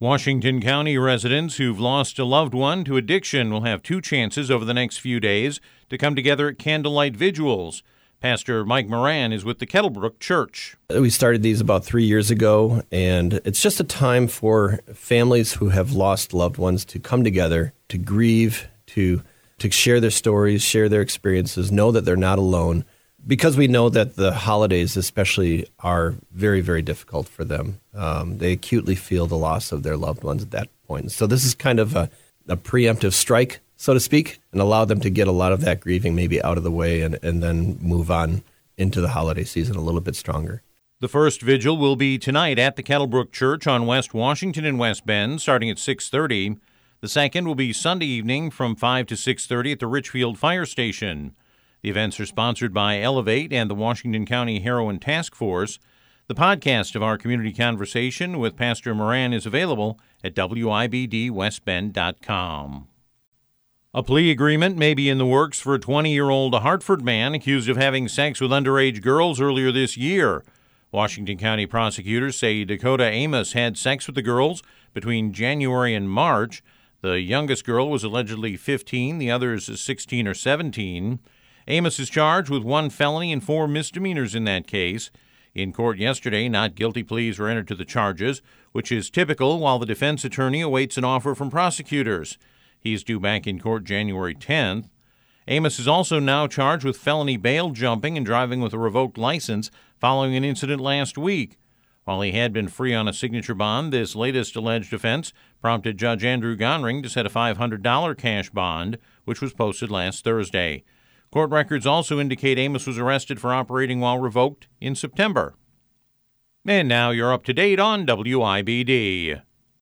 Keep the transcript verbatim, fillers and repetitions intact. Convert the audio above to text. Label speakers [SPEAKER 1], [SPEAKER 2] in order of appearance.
[SPEAKER 1] Washington County residents who've lost a loved one to addiction will have two chances over the next few days to come together at candlelight vigils. Pastor Mike Moran is with the Kettlebrook Church.
[SPEAKER 2] We started these about three years ago, and it's just a time for families who have lost loved ones to come together, to grieve, to to share their stories, share their experiences, know that they're not alone, because we know that the holidays especially are very, very difficult for them. Um, they acutely feel the loss of their loved ones at that point. So this is kind of a, a preemptive strike, so to speak, and allow them to get a lot of that grieving maybe out of the way and, and then move on into the holiday season a little bit stronger.
[SPEAKER 1] The first vigil will be tonight at the Kettlebrook Church on West Washington and West Bend, starting at six thirty. The second will be Sunday evening from five to six thirty at the Richfield Fire Station. The events are sponsored by Elevate and the Washington County Heroin Task Force. The podcast of our community conversation with Pastor Moran is available at W I B D west bend dot com. A plea agreement may be in the works for a twenty-year-old Hartford man accused of having sex with underage girls earlier this year. Washington County prosecutors say Dakota Amos had sex with the girls between January and March. The youngest girl was allegedly fifteen, the others sixteen or seventeen. Amos is charged with one felony and four misdemeanors in that case. In court yesterday, not guilty pleas were entered to the charges, which is typical while the defense attorney awaits an offer from prosecutors. He's due back in court January tenth. Amos is also now charged with felony bail jumping and driving with a revoked license following an incident last week. While he had been free on a signature bond, this latest alleged offense prompted Judge Andrew Gonring to set a five hundred dollars cash bond, which was posted last Thursday. Court records also indicate Amos was arrested for operating while revoked in September. And now you're up to date on W I B D.